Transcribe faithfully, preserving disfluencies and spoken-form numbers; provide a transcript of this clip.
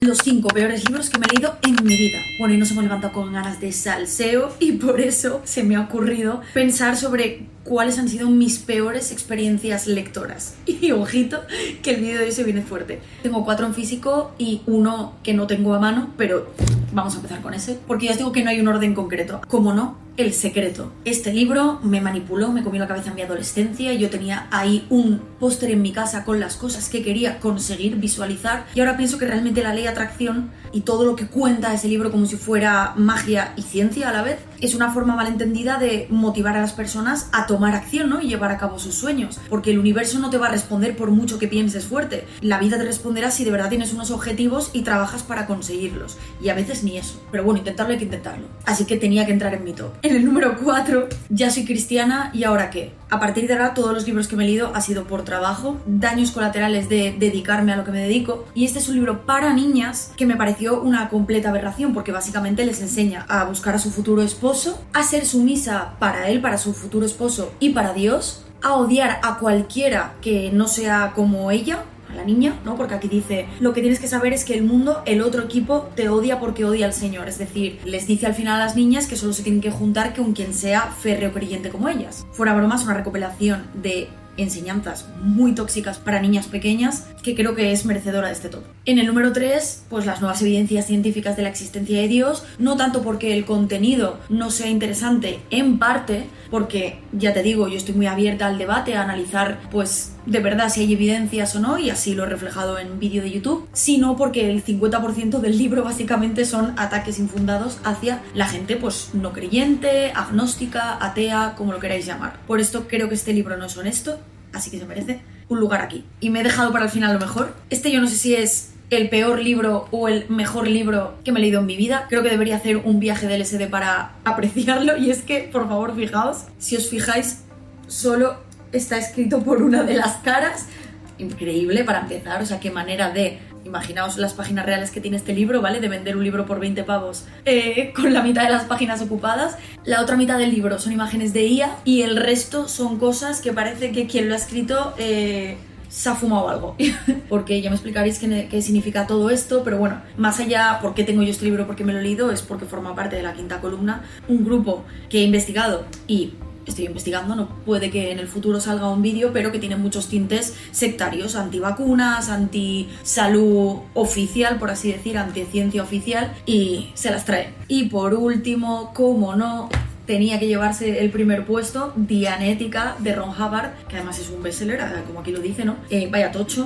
Los cinco peores libros que me he leído en mi vida. Bueno, y nos hemos levantado con ganas de salseo y por eso se me ha ocurrido pensar sobre cuáles han sido mis peores experiencias lectoras. Y ojito, que el vídeo de hoy se viene fuerte. Tengo cuatro en físico y uno que no tengo a mano, pero vamos a empezar con ese, porque ya os digo que no hay un orden concreto. Como no, El secreto. Este libro me manipuló, me comió la cabeza en mi adolescencia. Yo tenía ahí un póster en mi casa con las cosas que quería conseguir, visualizar, y ahora pienso que realmente la ley de atracción y todo lo que cuenta ese libro como si fuera magia y ciencia a la vez es una forma malentendida de motivar a las personas a tomar acción, ¿no? Y llevar a cabo sus sueños, porque el universo no te va a responder por mucho que pienses fuerte. La vida te responderá si de verdad tienes unos objetivos y trabajas para conseguirlos, y a veces ni eso, pero bueno, intentarlo hay que intentarlo. Así que tenía que entrar en mi top. En el número cuatro, Ya soy cristiana y ahora qué. A partir de ahora todos los libros que me he leído ha sido por trabajo, daños colaterales de dedicarme a lo que me dedico, y este es un libro para niñas que me pareció una completa aberración, porque básicamente les enseña a buscar a su futuro esposo, a ser sumisa para él, para su futuro esposo y para Dios, a odiar a cualquiera que no sea como ella, a la niña, ¿no? Porque aquí dice, lo que tienes que saber es que el mundo, el otro equipo, te odia porque odia al Señor. Es decir, les dice al final a las niñas que solo se tienen que juntar con quien sea férreo creyente como ellas. Fuera bromas, una recopilación de enseñanzas muy tóxicas para niñas pequeñas que creo que es merecedora de este top. En el número tres, pues las nuevas evidencias científicas de la existencia de Dios, no tanto porque el contenido no sea interesante, en parte porque, ya te digo, yo estoy muy abierta al debate, a analizar pues de verdad si hay evidencias o no, y así lo he reflejado en vídeo de YouTube, sino porque el cincuenta por ciento del libro básicamente son ataques infundados hacia la gente pues no creyente, agnóstica, atea, como lo queráis llamar. Por esto creo que este libro no es honesto, así que se merece un lugar aquí. Y me he dejado para el final lo mejor. Este yo no sé si es el peor libro o el mejor libro que me he leído en mi vida. Creo que debería hacer un viaje de L S D para apreciarlo, y es que, por favor, fijaos, si os fijáis, solo está escrito por una de las caras. Increíble para empezar, o sea, qué manera de... Imaginaos las páginas reales que tiene este libro, ¿vale? De vender un libro por veinte pavos eh, con la mitad de las páginas ocupadas. La otra mitad del libro son imágenes de I A y el resto son cosas que parece que quien lo ha escrito eh, se ha fumado algo. Porque ya me explicaréis qué, qué significa todo esto, pero bueno, más allá por qué tengo yo este libro, por qué me lo he leído, es porque forma parte de la quinta columna, un grupo que he investigado y... estoy investigando, no puede que en el futuro salga un vídeo, pero que tiene muchos tintes sectarios, antivacunas, anti-salud oficial, por así decir, anti-ciencia oficial, y se las trae. Y por último, como no, tenía que llevarse el primer puesto, Dianética, de Ron Hubbard, que además es un bestseller, como aquí lo dice, ¿no? Eh, vaya tocho.